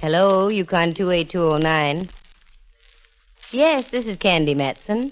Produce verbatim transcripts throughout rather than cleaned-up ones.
Hello, Yukon two eight two oh nine. Yes, this is Candy Matson.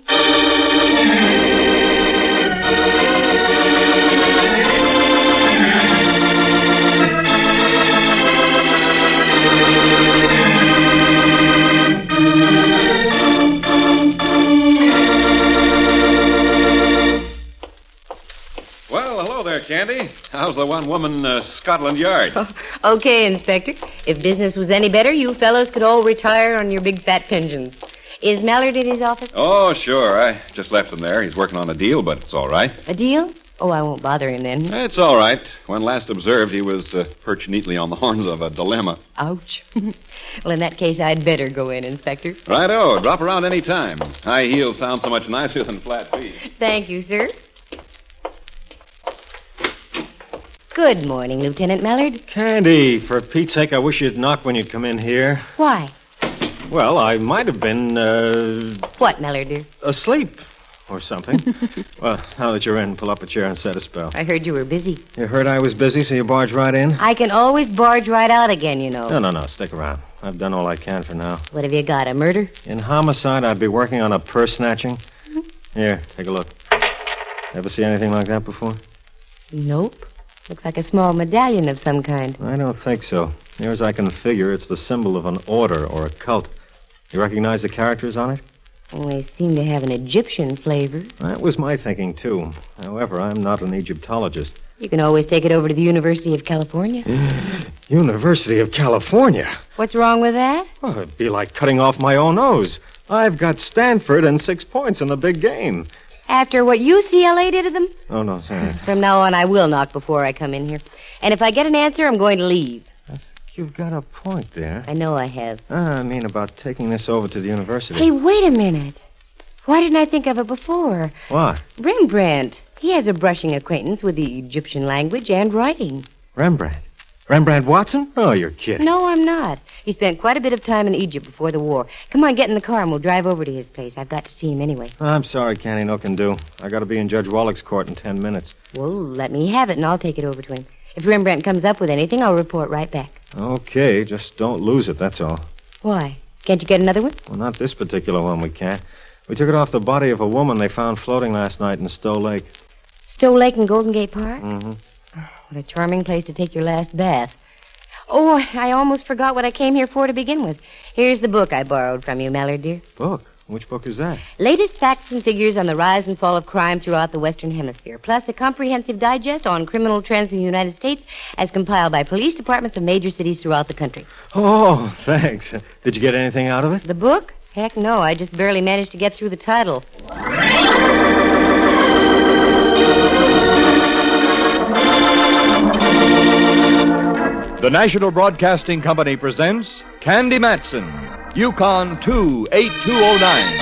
Well, hello there, Candy. How's the one-woman uh, Scotland Yard? Oh, okay, Inspector. If business was any better, you fellows could all retire on your big fat pensions. Is Mallard in his office? Oh, sure. I just left him there. He's working on a deal, but it's all right. A deal? Oh, I won't bother him then. It's all right. When last observed, he was uh, perched neatly on the horns of a dilemma. Ouch. Well, in that case, I'd better go in, Inspector. Righto. Drop around any time. High heels sound so much nicer than flat feet. Thank you, sir. Good morning, Lieutenant Mallard. Candy, for Pete's sake, I wish you'd knock when you come in here. Why? Well, I might have been, uh... What, Mallard, dear? asleep or something. Well, now that you're in, pull up a chair and set a spell. I heard you were busy. You heard I was busy, so you barged right in? I can always barge right out again, you know. No, no, no, stick around. I've done all I can for now. What have you got, a murder? In homicide, I'd be working on a purse snatching. Here, take a look. Ever see anything like that before? Nope. Looks like a small medallion of some kind. I don't think so. Near as I can figure, it's the symbol of an order or a cult. You recognize the characters on it? Oh, they seem to have an Egyptian flavor. That was my thinking, too. However, I'm not an Egyptologist. You can always take it over to the University of California. University of California? What's wrong with that? Well, it'd be like cutting off my own nose. I've got Stanford and six points in the big game. After what U C L A did to them? Oh, no, sorry. From now on, I will knock before I come in here. And if I get an answer, I'm going to leave. You've got a point there. I know I have. Ah, I mean about taking this over to the university. Hey, wait a minute. Why didn't I think of it before? What? Rembrandt. He has a brushing acquaintance with the Egyptian language and writing. Rembrandt? Rembrandt Watson? Oh, you're kidding. No, I'm not. He spent quite a bit of time in Egypt before the war. Come on, get in the car and we'll drive over to his place. I've got to see him anyway. I'm sorry, Candy, no can do. I got to be in Judge Wallach's court in ten minutes. Well, let me have it and I'll take it over to him. If Rembrandt comes up with anything, I'll report right back. Okay, just don't lose it, that's all. Why? Can't you get another one? Well, not this particular one, we can't. We took it off the body of a woman they found floating last night in Stowe Lake. Stowe Lake in Golden Gate Park? Mm-hmm. What a charming place to take your last bath. Oh, I almost forgot what I came here for to begin with. Here's the book I borrowed from you, Mallard, dear. Book? Which book is that? Latest facts and figures on the rise and fall of crime throughout the Western Hemisphere, plus a comprehensive digest on criminal trends in the United States as compiled by police departments of major cities throughout the country. Oh, thanks. Did you get anything out of it? The book? Heck no, I just barely managed to get through the title. The National Broadcasting Company presents Candy Matson, Yukon two eight two oh nine.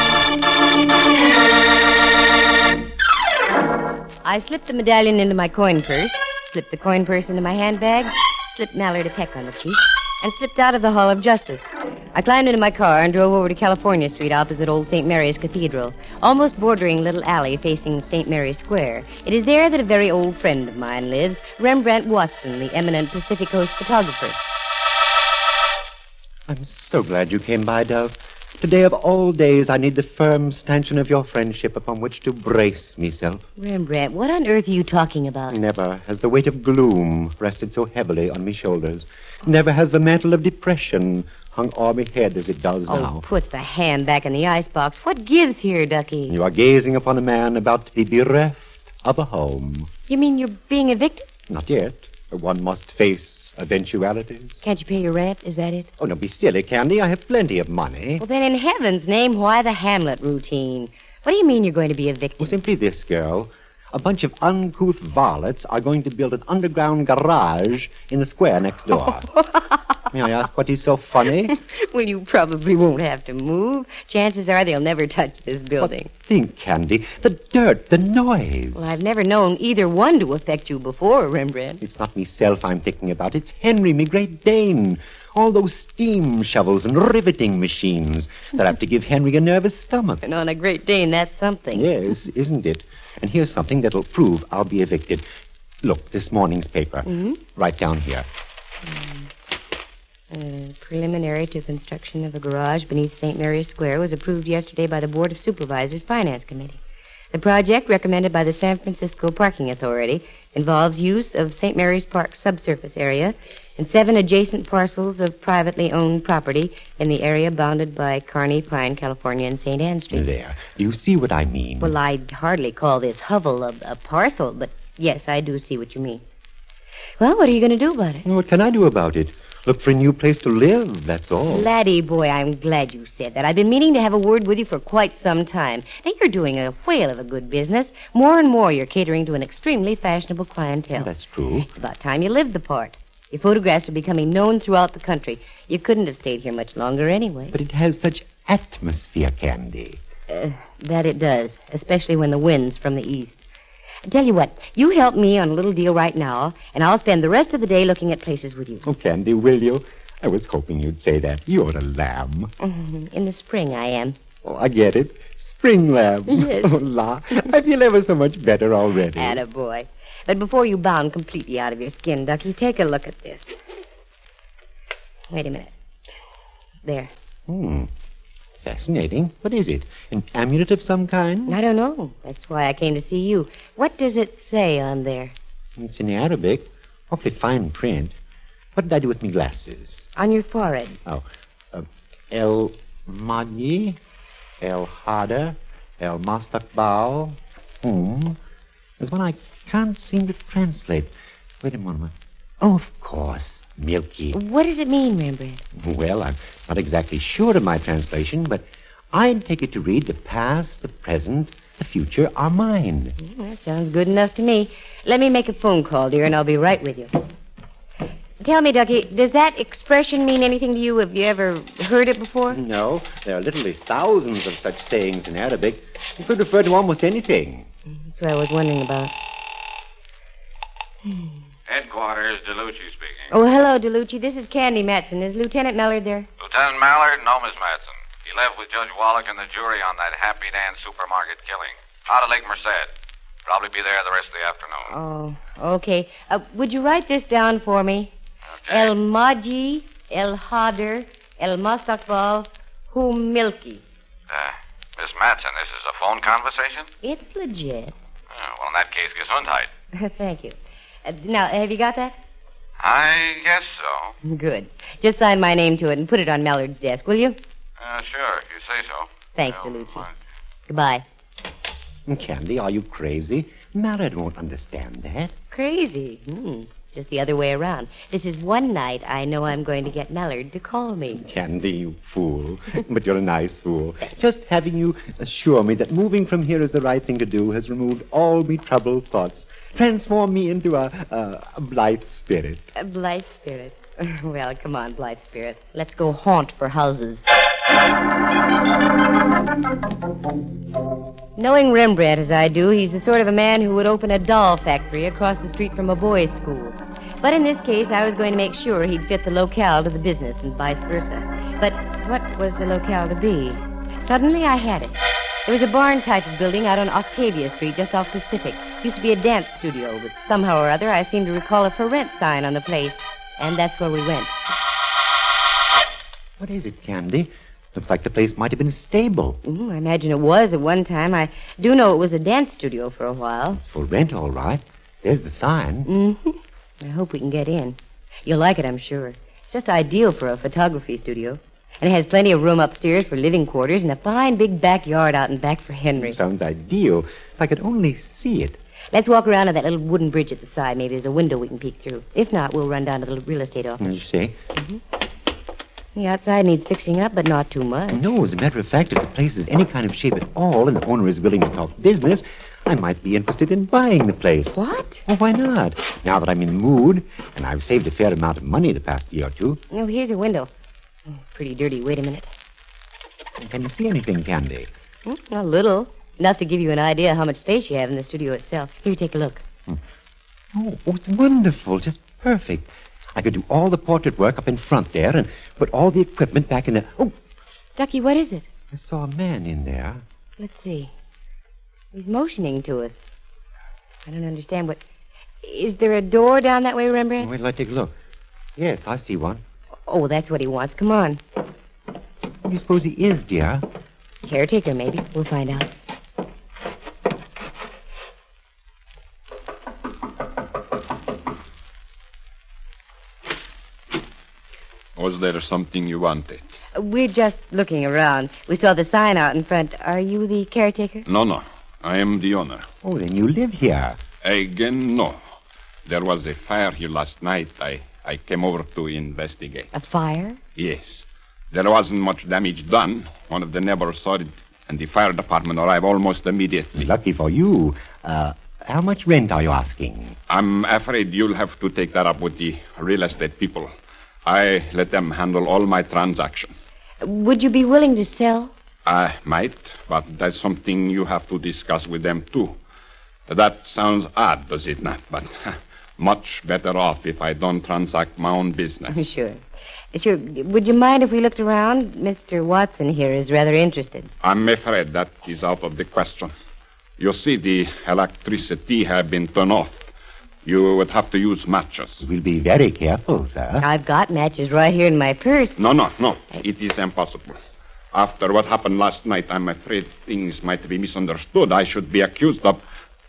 I slipped the medallion into my coin purse, slipped the coin purse into my handbag, slipped Mallard a peck on the cheek, and slipped out of the Hall of Justice. I climbed into my car and drove over to California Street opposite old Saint Mary's Cathedral, almost bordering Little Alley facing Saint Mary's Square. It is there that a very old friend of mine lives, Rembrandt Watson, the eminent Pacific Coast photographer. I'm so glad you came by, Dove. Today of all days, I need the firm stanchion of your friendship upon which to brace myself. Rembrandt, what on earth are you talking about? Never has the weight of gloom rested so heavily on me shoulders. Never has the mantle of depression hung o'er me head as it does Oh, now. put the hand back in the icebox. What gives here, Ducky? You are gazing upon a man about to be bereft of a home. You mean you're being evicted? Not yet. One must face eventualities. Can't you pay your rent? Is that it? Oh, don't be silly, Candy. I have plenty of money. Well, then in heaven's name, why the Hamlet routine? What do you mean you're going to be evicted? Well, simply this, girl. A bunch of uncouth varlets are going to build an underground garage in the square next door. May I ask what is so funny? Well, you probably won't have to move. Chances are they'll never touch this building. But think, Candy. The dirt, the noise. Well, I've never known either one to affect you before, Rembrandt. It's not myself I'm thinking about. It's Henry, me great Dane. All those steam shovels and riveting machines that have to give Henry a nervous stomach. And on a Great Dane, that's something. Yes, isn't it? And here's something that'll prove I'll be evicted. Look, this morning's paper. Mm-hmm. Right down here. Mm. Uh, preliminary to construction of a garage beneath Saint Mary's Square was approved yesterday by the Board of Supervisors Finance Committee. The project, recommended by the San Francisco Parking Authority, involves use of Saint Mary's Park subsurface area and seven adjacent parcels of privately owned property in the area bounded by Kearney, Pine, California, and Saint Anne Streets. There. You see what I mean? Well, I'd hardly call this hovel a, a parcel, but yes, I do see what you mean. Well, what are you going to do about it? What can I do about it? Look for a new place to live, that's all. Laddie boy, I'm glad you said that. I've been meaning to have a word with you for quite some time. Now, you're doing a whale of a good business. More and more, you're catering to an extremely fashionable clientele. That's true. It's about time you lived the part. Your photographs are becoming known throughout the country. You couldn't have stayed here much longer anyway. But it has such atmosphere, Candy. Uh, that it does, especially when the wind's from the east. I tell you what, you help me on a little deal right now, and I'll spend the rest of the day looking at places with you. Oh, Candy, will you? I was hoping you'd say that. You're a lamb. Mm-hmm. In the spring, I am. Oh, I get it. Spring lamb. Yes. Oh, la. I feel ever so much better already. Attaboy. But before you bound completely out of your skin, Ducky, take a look at this. Wait a minute. There. Hmm. Fascinating. What is it? An amulet of some kind? I don't know. That's why I came to see you. What does it say on there? It's in Arabic. Awfully fine print. What did I do with my glasses? On your forehead. Oh. Uh, El Madi, El Hada, El Mastaqbal. Hmm. There's one I can't seem to translate. Wait a moment. Oh, of course. Milky. What does it mean, Rembrandt? Well, I'm not exactly sure of my translation, but I'd take it to read the past, the present, the future are mine. Well, that sounds good enough to me. Let me make a phone call, dear, and I'll be right with you. Tell me, Ducky, does that expression mean anything to you? Have you ever heard it before? No, there are literally thousands of such sayings in Arabic. You could refer to almost anything. That's what I was wondering about. Headquarters, DeLucci speaking. Oh, hello, DeLucci. This is Candy Matson. Is Lieutenant Mallard there? Lieutenant Mallard? No, Miss Madsen. He left with Judge Wallach and the jury on that Happy Dan supermarket killing. Out of Lake Merced. Probably be there the rest of the afternoon. Oh, okay. Uh, would you write this down for me? Okay. El Maji, El Hader, El Mastaqbal, Hu Milky. Uh, Miss Madsen, this is a phone conversation? It's legit. Uh, well, in that case, Gesundheit. Thank you. Uh, now, have you got that? I guess so. Good. Just sign my name to it and put it on Mallard's desk, will you? Uh, sure, if you say so. Thanks, Well, DeLucci. fine. Goodbye. Candy, are you crazy? Mallard won't understand that. Crazy. Hmm. Just the other way around. This is one night I know I'm going to get Mallard to call me. Candy, you fool. But you're a nice fool. Just having you assure me that moving from here is the right thing to do has removed all me troubled thoughts. Transform me into a, a, a blithe spirit. A blithe spirit. Well, come on, blithe spirit. Let's go haunt for houses. Knowing Rembrandt as I do, he's the sort of a man who would open a doll factory across the street from a boys' school. But in this case, I was going to make sure he'd fit the locale to the business and vice versa. But what was the locale to be? Suddenly I had it. There was a barn type of building out on Octavia Street, just off Pacific. Used to be a dance studio, but somehow or other I seem to recall a for rent sign on the place. And that's where we went. What is it, Candy? Looks like the place might have been a stable. Mm, I imagine it was at one time. I do know it was a dance studio for a while. It's for rent, all right. There's the sign. Mm-hmm. I hope we can get in. You'll like it, I'm sure. It's just ideal for a photography studio. And it has plenty of room upstairs for living quarters and a fine big backyard out in back for Henry. Sounds ideal. If I could only see it. Let's walk around to that little wooden bridge at the side. Maybe there's a window we can peek through. If not, we'll run down to the real estate office. You see? The outside needs fixing up, but not too much. No, as a matter of fact, if the place is any kind of shape at all and the owner is willing to talk business, I might be interested in buying the place. What? Well, why not? Now that I'm in the mood, and I've saved a fair amount of money the past year or two. Oh, here's a window. Oh, pretty dirty. Wait a minute. Can you see anything, Candy? Hmm, a little. Enough to give you an idea how much space you have in the studio itself. Here, take a look. Oh, oh, it's wonderful. Just perfect. I could do all the portrait work up in front there and put all the equipment back in the... Oh, Ducky, what is it? I saw a man in there. Let's see. He's motioning to us. I don't understand what... Is there a door down that way, Rembrandt? Wait till I take a look. Yes, I see one. Oh, that's what he wants. Come on. Who do you suppose he is, dear? Caretaker, maybe. We'll find out. Was there something you wanted? We're just looking around. We saw the sign out in front. Are you the caretaker? No, no. I am the owner. Oh, then you live here. Again, no. There was a fire here last night. I, I came over to investigate. A fire? Yes. There wasn't much damage done. One of the neighbors saw it, and the fire department arrived almost immediately. Lucky for you. Uh, how much rent are you asking? I'm afraid you'll have to take that up with the real estate people. I let them handle all my transactions. Would you be willing to sell? I might, but that's something you have to discuss with them, too. That sounds odd, does it not? But much better off if I don't transact my own business. Sure. Sure. Would you mind if we looked around? Mister Watson here is rather interested. I'm afraid that is out of the question. You see, the electricity has been turned off. You would have to use matches. We'll be very careful, sir. I've got matches right here in my purse. No, no, no. It is impossible. After what happened last night, I'm afraid things might be misunderstood. I should be accused of...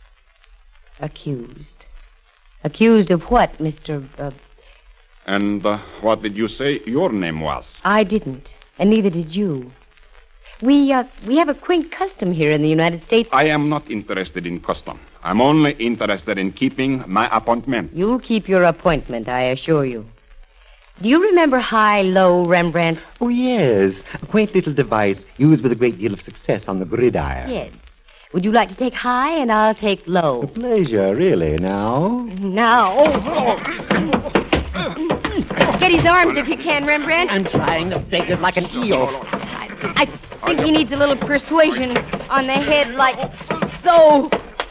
Accused? Accused of what, Mister Uh... And uh, what did you say your name was? I didn't, and neither did you. We, uh, we have a quaint custom here in the United States. I am not interested in custom. I'm only interested in keeping my appointment. You'll keep your appointment, I assure you. Do you remember high-low, Rembrandt? Oh, yes. A quaint little device used with a great deal of success on the gridiron. Yes. Would you like to take high, and I'll take low? A pleasure, really, now. Now. Oh, oh. Get his arms if you can, Rembrandt. I'm trying to beg us like an eel. I, I think he needs a little persuasion on the head, like so.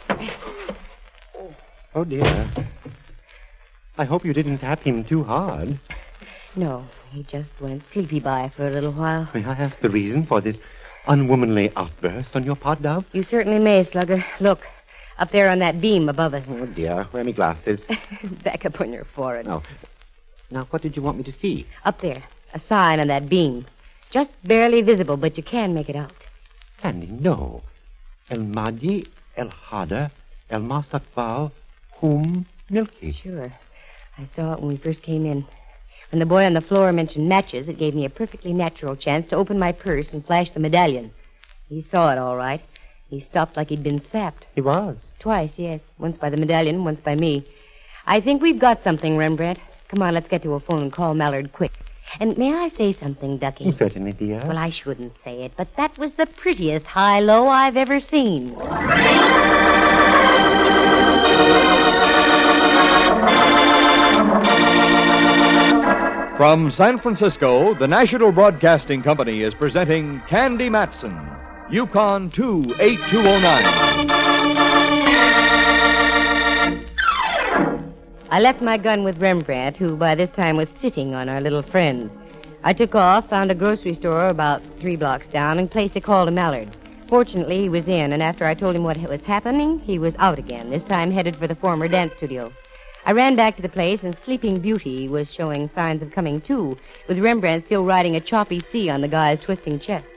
Oh, dear. I hope you didn't tap him too hard. No, he just went sleepy by for a little while. May I ask the reason for this unwomanly outburst on your part, Dove? You certainly may, Slugger. Look, up there on that beam above us. Oh, dear. Where are my glasses? Back up on your forehead. Oh. Now, what did you want me to see? Up there. A sign on that beam. Just barely visible, but you can make it out. Candy, no. El Mahdi, El Hada, El Mustaqbal, Hum, Milky. Sure. I saw it when we first came in. When the boy on the floor mentioned matches, it gave me a perfectly natural chance to open my purse and flash the medallion. He saw it all right. He stopped like he'd been sapped. He was? Twice, yes. Once by the medallion, once by me. I think we've got something, Rembrandt. Come on, let's get to a phone and call Mallard quick. And may I say something, Ducky? Oh, certainly, dear. Well, I shouldn't say it, but that was the prettiest high-low I've ever seen. From San Francisco, the National Broadcasting Company is presenting Candy Matson, Yukon two eight two oh nine. I left my gun with Rembrandt, who by this time was sitting on our little friend. I took off, found a grocery store about three blocks down, and placed a call to Mallard. Fortunately, he was in, and after I told him what was happening, he was out again, this time headed for the former dance studio. I ran back to the place, and Sleeping Beauty was showing signs of coming to, with Rembrandt still riding a choppy sea on the guy's twisting chest.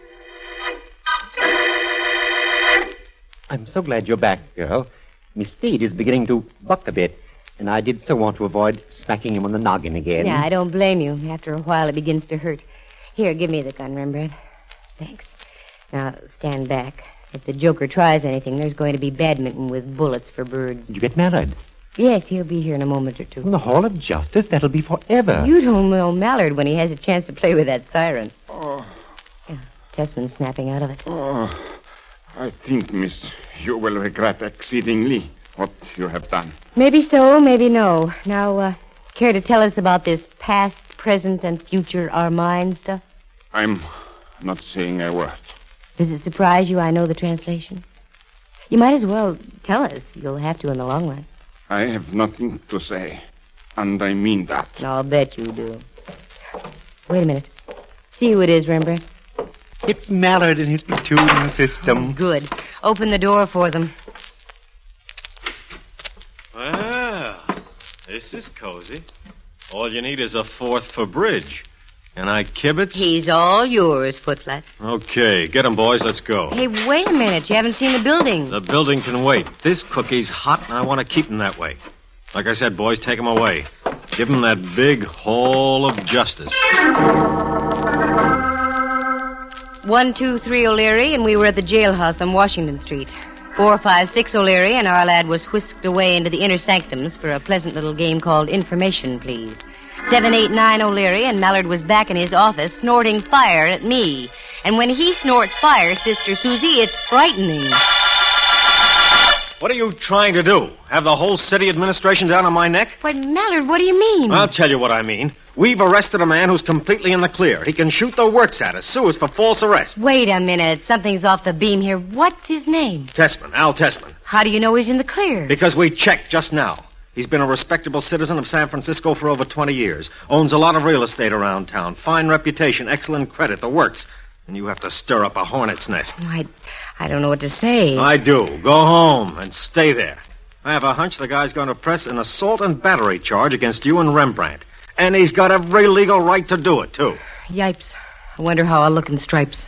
I'm so glad you're back, girl. Miss Steed is beginning to buck a bit, and I did so want to avoid smacking him on the noggin again. Yeah, I don't blame you. After a while, it begins to hurt. Here, give me the gun, Rembrandt. Thanks. Now, stand back. If the Joker tries anything, there's going to be badminton with bullets for birds. Did you get Mallard? Yes, he'll be here in a moment or two. In the Hall of Justice? That'll be forever. You don't know Mallard when he has a chance to play with that siren. Oh, Yeah, Tessman's snapping out of it. oh, I think, miss, you will regret exceedingly what you have done. Maybe so, maybe no. Now, uh, care to tell us about this past, present, and future are mine stuff? I'm not saying a word. Does it surprise you I know the translation? You might as well tell us. You'll have to in the long run. I have nothing to say, and I mean that. I'll bet you do. Wait a minute. See who it is, Rembrandt. It's Mallard and his platoon system. Good. Open the door for them. Well, this is cozy. All you need is a fourth for bridge. And I kibitz? He's all yours, Footflat. Okay, get him, boys. Let's go. Hey, wait a minute. You haven't seen the building. The building can wait. This cookie's hot, and I want to keep him that way. Like I said, boys, take him away. Give him that big hall of justice. One, two, three O'Leary, and we were at the jailhouse on Washington Street. Four, five, six O'Leary, and our lad was whisked away into the inner sanctums for a pleasant little game called Information, Please. Seven, eight, nine O'Leary, and Mallard was back in his office snorting fire at me. And when he snorts fire, Sister Susie, it's frightening. What are you trying to do? Have the whole city administration down on my neck? But, Mallard, what do you mean? I'll tell you what I mean. We've arrested a man who's completely in the clear. He can shoot the works at us, sue us for false arrest. Wait a minute. Something's off the beam here. What's his name? Tessman, Al Tessman. How do you know he's in the clear? Because we checked just now. He's been a respectable citizen of San Francisco for over twenty years. Owns a lot of real estate around town. Fine reputation, excellent credit, the works. And you have to stir up a hornet's nest. I, I don't know what to say. I do. Go home and stay there. I have a hunch the guy's going to press an assault and battery charge against you and Rembrandt. And he's got every legal right to do it, too. Yipes. I wonder how I'll look in stripes.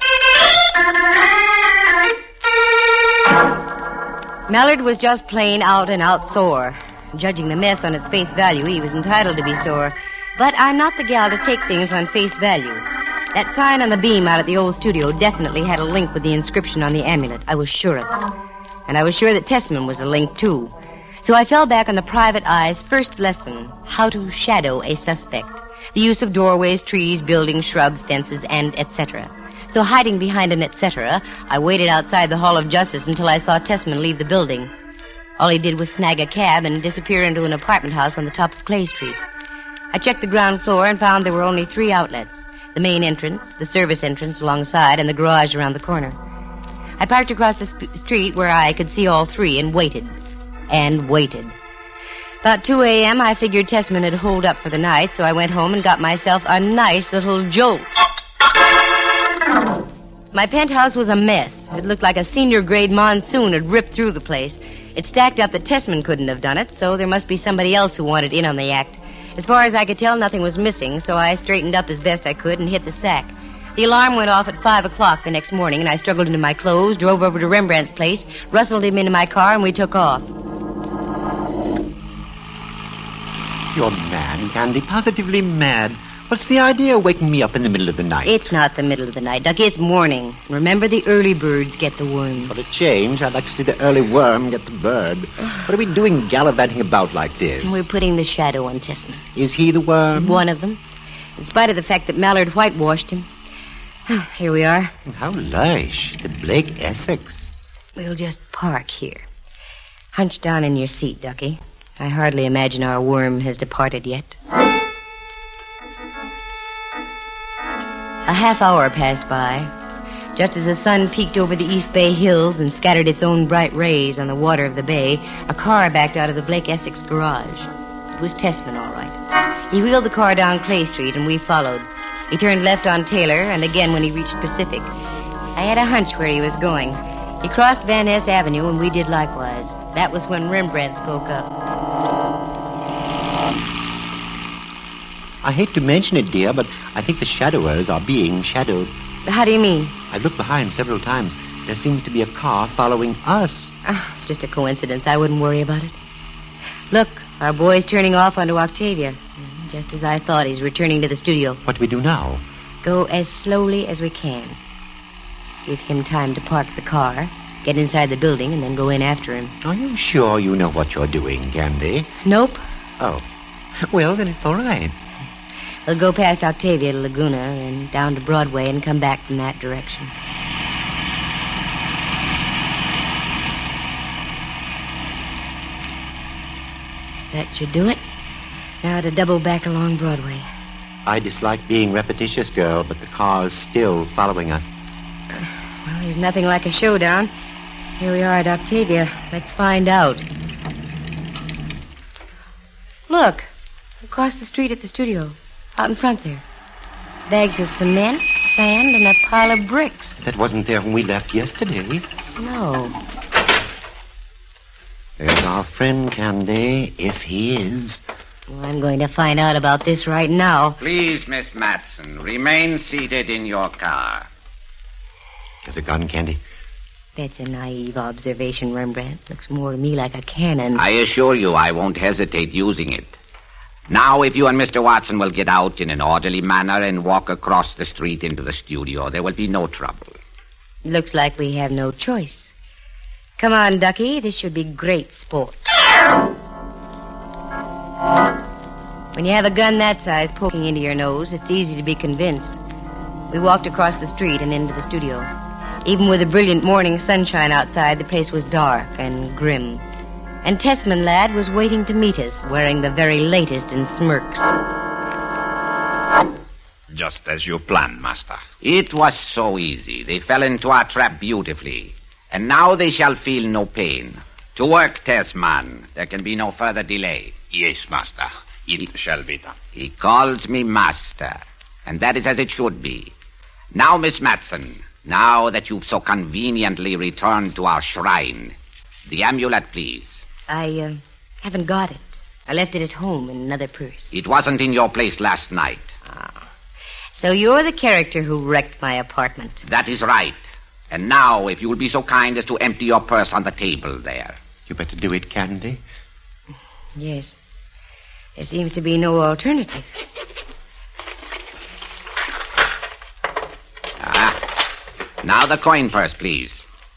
Mallard was just plain out and out sore. Judging the mess on its face value, he was entitled to be sore. But I'm not the gal to take things on face value. That sign on the beam out at the old studio definitely had a link with the inscription on the amulet. I was sure of it. And I was sure that Tessman was a link, too. So I fell back on the private eye's first lesson, how to shadow a suspect. The use of doorways, trees, buildings, shrubs, fences, and et cetera. So hiding behind an et cetera, I waited outside the Hall of Justice until I saw Tessman leave the building. All he did was snag a cab and disappear into an apartment house on the top of Clay Street. I checked the ground floor and found there were only three outlets. The main entrance, the service entrance alongside, and the garage around the corner. I parked across the sp- street where I could see all three and waited. And waited. About two a.m., I figured Tessman had holed up for the night, so I went home and got myself a nice little jolt. My penthouse was a mess. It looked like a senior-grade monsoon had ripped through the place. It stacked up that Tessman couldn't have done it, so there must be somebody else who wanted in on the act. As far as I could tell, nothing was missing, so I straightened up as best I could and hit the sack. The alarm went off at five o'clock the next morning, and I struggled into my clothes, drove over to Rembrandt's place, rustled him into my car, and we took off. You're mad, Candy. Positively mad. What's the idea of waking me up in the middle of the night? It's not the middle of the night, Ducky. It's morning. Remember, the early birds get the worms. For a change, I'd like to see the early worm get the bird. What are we doing gallivanting about like this? We're putting the shadow on Tessman. Is he the worm? One of them. In spite of the fact that Mallard whitewashed him. Here we are. How lush. The Blake Essex. We'll just park here. Hunch down in your seat, Ducky. I hardly imagine our worm has departed yet. A half hour passed by. Just as the sun peeked over the East Bay hills and scattered its own bright rays on the water of the bay, a car backed out of the Blake Essex garage. It was Tessman, all right. He wheeled the car down Clay Street, and we followed. He turned left on Taylor, and again when he reached Pacific. I had a hunch where he was going. He crossed Van Ness Avenue, and we did likewise. That was when Rembrandt spoke up. I hate to mention it, dear, but I think the shadowers are being shadowed. How do you mean? I looked behind several times. There seems to be a car following us. Oh, just a coincidence. I wouldn't worry about it. Look, our boy's turning off onto Octavia. Just as I thought, he's returning to the studio. What do we do now? Go as slowly as we can. Give him time to park the car, get inside the building, and then go in after him. Are you sure you know what you're doing, Candy? Nope. Oh. Well, then it's all right. We'll go past Octavia to Laguna and down to Broadway and come back from that direction. That should do it. Now to double back along Broadway. I dislike being repetitious, girl, but the car's still following us. Well, there's nothing like a showdown. Here we are at Octavia. Let's find out. Look, across the street at the studio. Out in front there. Bags of cement, sand, and a pile of bricks. That wasn't there when we left yesterday. No. There's our friend, Candy, if he is. Well, I'm going to find out about this right now. Please, Miss Matson, remain seated in your car. Is it gun, Candy? That's a naive observation, Rembrandt. Looks more to me like a cannon. I assure you I won't hesitate using it. Now, if you and Mister Watson will get out in an orderly manner and walk across the street into the studio, there will be no trouble. Looks like we have no choice. Come on, Ducky. This should be great sport. When you have a gun that size poking into your nose, it's easy to be convinced. We walked across the street and into the studio. Even with the brilliant morning sunshine outside, the place was dark and grim. And Tessman lad was waiting to meet us, wearing the very latest in smirks. Just as you planned, Master. It was so easy. They fell into our trap beautifully. And now they shall feel no pain. To work, Tessman. There can be no further delay. Yes, Master. It he, shall be done. He calls me Master. And that is as it should be. Now, Miss Matson, now that you've so conveniently returned to our shrine, the amulet, please. I uh, haven't got it. I left it at home in another purse. It wasn't in your place last night. Ah. So you're the character who wrecked my apartment. That is right. And now, if you will be so kind as to empty your purse on the table there. You better do it, Candy. Yes. There seems to be no alternative. Ah. Now the coin purse, please.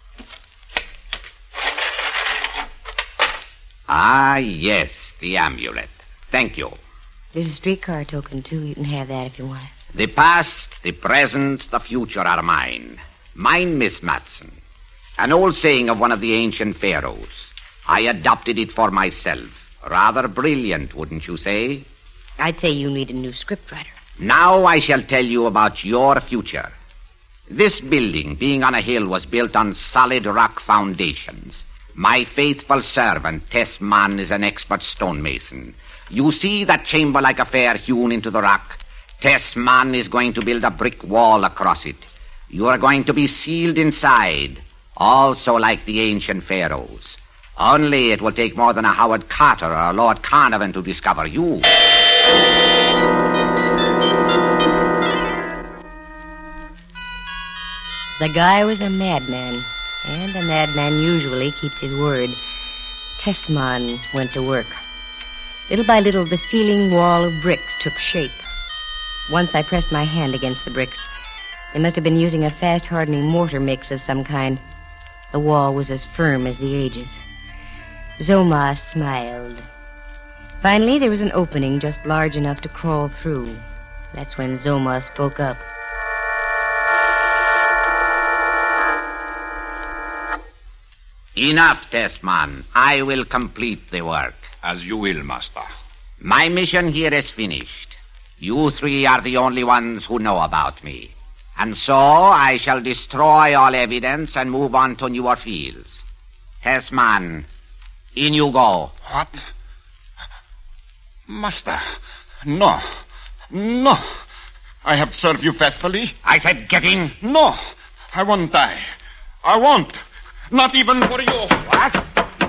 Ah, yes, the amulet. Thank you. There's a streetcar token, too. You can have that if you want it. The past, the present, the future are mine. Mine, Miss Matson. An old saying of one of the ancient pharaohs. I adopted it for myself. Rather brilliant, wouldn't you say? I'd say you need a new scriptwriter. Now I shall tell you about your future. This building, being on a hill, was built on solid rock foundations. My faithful servant, Tessman, is an expert stonemason. You see that chamber-like affair hewn into the rock? Tessman is going to build a brick wall across it. You are going to be sealed inside, also like the ancient pharaohs. Only it will take more than a Howard Carter or a Lord Carnarvon to discover you. The guy was a madman. And a madman usually keeps his word. Tessman went to work. Little by little, the ceiling wall of bricks took shape. Once I pressed my hand against the bricks. They must have been using a fast-hardening mortar mix of some kind. The wall was as firm as the ages. Zoma smiled. Finally, there was an opening just large enough to crawl through. That's when Zoma spoke up. Enough, Tessman. I will complete the work. As you will, Master. My mission here is finished. You three are the only ones who know about me. And so I shall destroy all evidence and move on to newer fields. Tessman, in you go. What? Master, no. No. I have served you faithfully. I said get in. No, I won't die. I won't. Not even for you. What?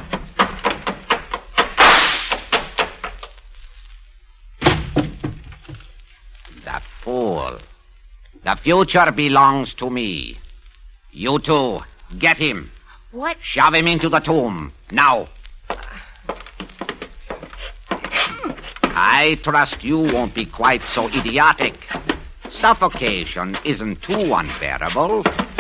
That fool. The future belongs to me. You two, get him. What? Shove him into the tomb. Now. I trust you won't be quite so idiotic. Suffocation isn't too unbearable.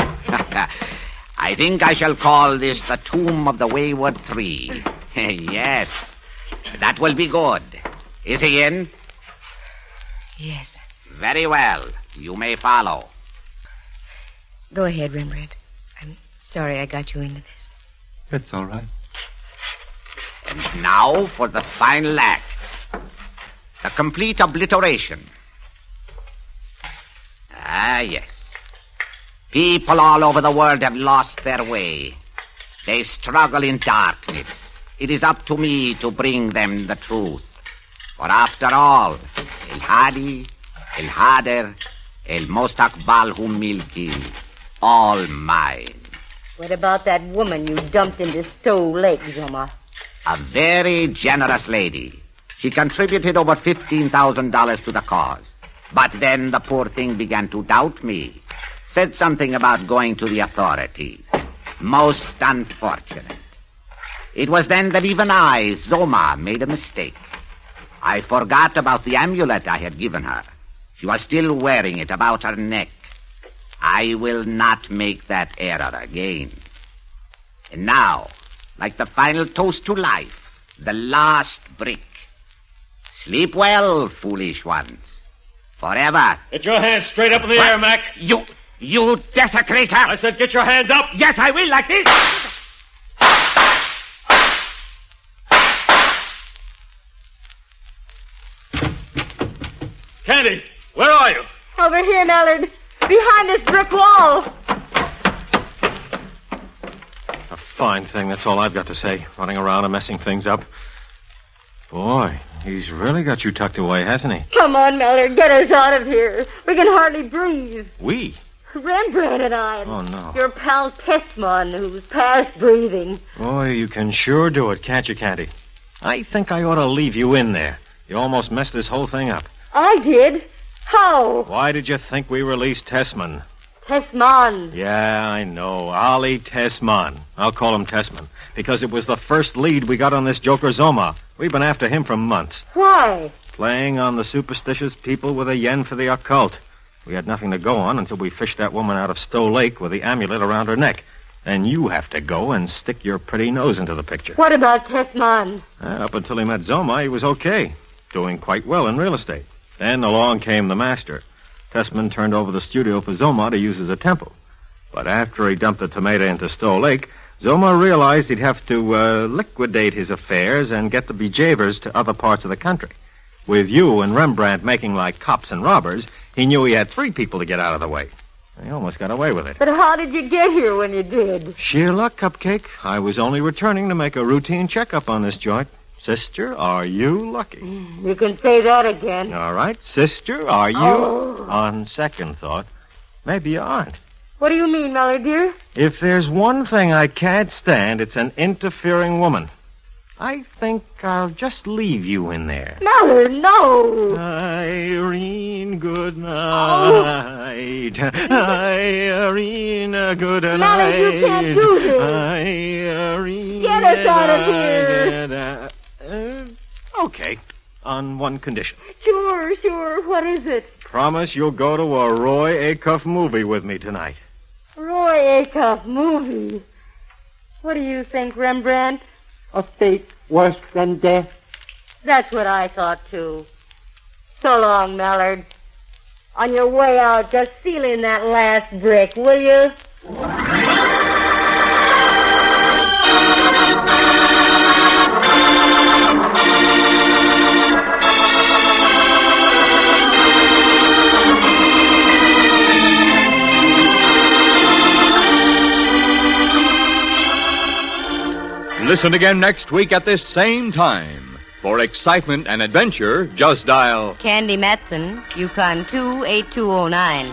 I think I shall call this the Tomb of the Wayward Three. Yes, that will be good. Is he in? Yes. Very well. You may follow. Go ahead, Rembrandt. I'm sorry I got you into this. That's all right. And now for the final act. The complete obliteration. Ah, yes. People all over the world have lost their way. They struggle in darkness. It is up to me to bring them the truth. For after all, El Hadi, El Hader, El Mostakbal Humilki, all mine. What about that woman you dumped into Stowe Lake, Zoma? A very generous lady. She contributed over fifteen thousand dollars to the cause. But then the poor thing began to doubt me. Said something about going to the authorities. Most unfortunate. It was then that even I, Zoma, made a mistake. I forgot about the amulet I had given her. She was still wearing it about her neck. I will not make that error again. And now, like the final toast to life, the last brick. Sleep well, foolish ones. Forever. Get your hands straight up in the What? air, Mac. You, you desecrator. I said get your hands up. Yes, I will, like this. Candy, where are you? Over here, Mallard. Behind this brick wall. A fine thing, that's all I've got to say. Running around and messing things up. Boy, he's really got you tucked away, hasn't he? Come on, Mallard. Get us out of here. We can hardly breathe. We? Rembrandt and I. Oh, no. Your pal Tessman, who's past breathing. Boy, you can sure do it, can't you, Candy? I think I ought to leave you in there. You almost messed this whole thing up. I did? How? Why did you think we released Tessman? Tessman. Yeah, I know. Ollie Tessman. I'll call him Tessman. Because it was the first lead we got on this joker Zoma. We've been after him for months. Why? Playing on the superstitious people with a yen for the occult. We had nothing to go on until we fished that woman out of Stowe Lake with the amulet around her neck. Then you have to go and stick your pretty nose into the picture. What about Tessman? Uh, up until he met Zoma, he was okay. Doing quite well in real estate. Then along came the master. Tessman turned over the studio for Zoma to use as a temple. But after he dumped the tomato into Stowe Lake, Zoma realized he'd have to uh, liquidate his affairs and get the bejavers to other parts of the country. With you and Rembrandt making like cops and robbers, he knew he had three people to get out of the way. He almost got away with it. But how did you get here when you did? Sheer luck, Cupcake. I was only returning to make a routine checkup on this joint. Sister, are you lucky? You can say that again. All right. Sister, are you? Oh. On second thought, maybe you aren't. What do you mean, Mallard, dear? If there's one thing I can't stand, it's an interfering woman. I think I'll just leave you in there. Mallard, no. Irene, good night. Irene, good night. Mallard, you can't do this. Irene. Get us out of here. Uh, okay, on one condition. Sure, sure. What is it? Promise you'll go to a Roy Acuff movie with me tonight. Roy Acuff movie. What do you think, Rembrandt? A fate worse than death. That's what I thought, too. So long, Mallard. On your way out, just seal in that last brick, will you? Listen again next week at this same time. For excitement and adventure, just dial Candy Matson, Yukon two eight two oh nine.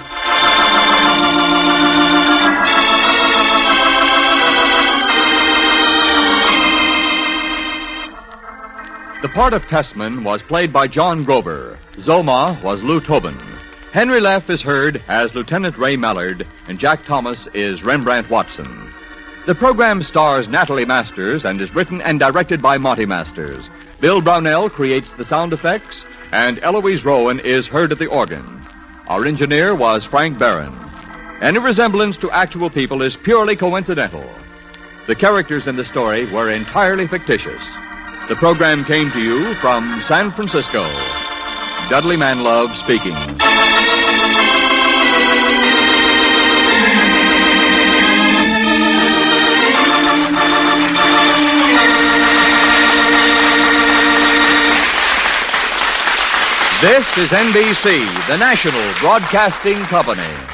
The part of Tessman was played by John Grober. Zoma was Lou Tobin. Henry Leff is heard as Lieutenant Ray Mallard, and Jack Thomas is Rembrandt Watson. The program stars Natalie Masters and is written and directed by Monty Masters. Bill Brownell creates the sound effects, and Eloise Rowan is heard at the organ. Our engineer was Frank Barron. Any resemblance to actual people is purely coincidental. The characters in the story were entirely fictitious. The program came to you from San Francisco. Dudley Manlove speaking. This is N B C, the national broadcasting company.